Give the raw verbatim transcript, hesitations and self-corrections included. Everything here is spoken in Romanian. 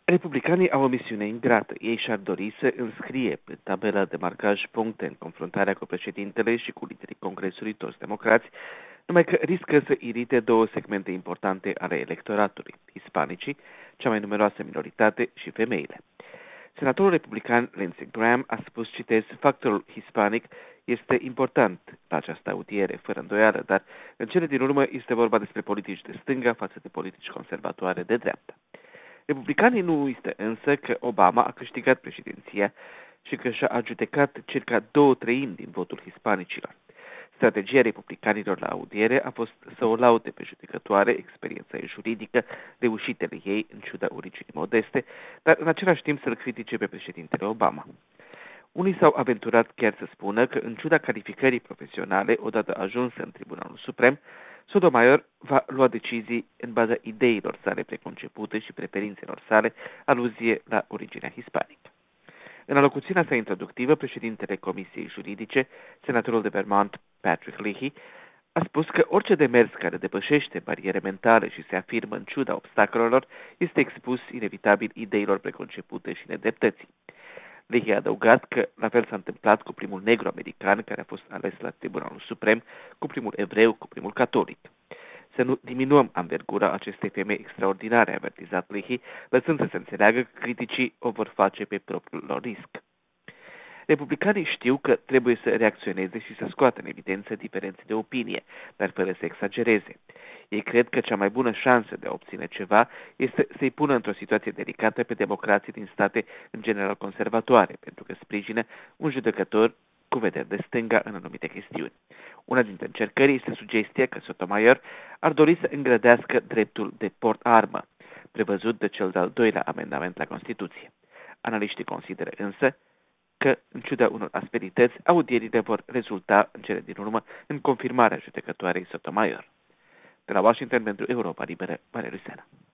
Republicanii au o misiune ingrată. Ei și-ar dori să înscrie pe tabela de marcaj puncte în confruntarea cu președintele și cu liderii Congresului, toți democrați, numai că riscă să irite două segmente importante ale electoratului, hispanicii, cea mai numeroasă minoritate, și femeile. Senatorul republican Lindsey Graham a spus, citez, factorul hispanic este important la această audiere, fără îndoială, dar în cele din urmă este vorba despre politici de stânga față de politici conservatoare de dreapta. Republicanii nu uită însă că Obama a câștigat președinția și că și-a adjudecat circa două treimi din votul hispanicilor. Strategia republicanilor la audiere a fost să o laude pe judecătoare, experiența ei juridică, reușitele ei în ciuda originii modeste, dar în același timp să-l critique pe președintele Obama. Unii s-au aventurat chiar să spună că, în ciuda calificării profesionale, odată ajunsă în Tribunalul Suprem, Sotomayor va lua decizii în baza ideilor sale preconcepute și preferințelor sale, aluzie la originea hispanică. În alocuțiunea sa introductivă, președintele Comisiei Juridice, senatorul de Vermont Patrick Leahy, a spus că orice demers care depășește bariere mentale și se afirmă în ciuda obstacolelor este expus inevitabil ideilor preconcepute și nedreptății. Leahy a adăugat că la fel s-a întâmplat cu primul negru american care a fost ales la Tribunalul Suprem, cu primul evreu, cu primul catolic. Să nu diminuăm anvergura acestei femei extraordinare, a avertizat Leahy, lăsând să se înțeleagă că criticii o vor face pe propriul lor risc. Republicanii știu că trebuie să reacționeze și să scoată în evidență diferențe de opinie, dar fără să exagereze. Ei cred că cea mai bună șansă de a obține ceva este să-i pună într-o situație delicată pe democrații din state în general conservatoare, pentru că sprijină un judecător cu vederi de stânga în anumite chestiuni. Una dintre încercări este sugestia că Sotomayor ar dori să îngrădească dreptul de port armă, prevăzut de cel de-al doilea amendament la Constituție. Analiștii consideră însă că, în ciuda unor asperități, audierile vor rezulta în cele din urmă în confirmarea judecătoarei Sotomayor. De la Washington pentru Europa Liberă, Valeriu Sena.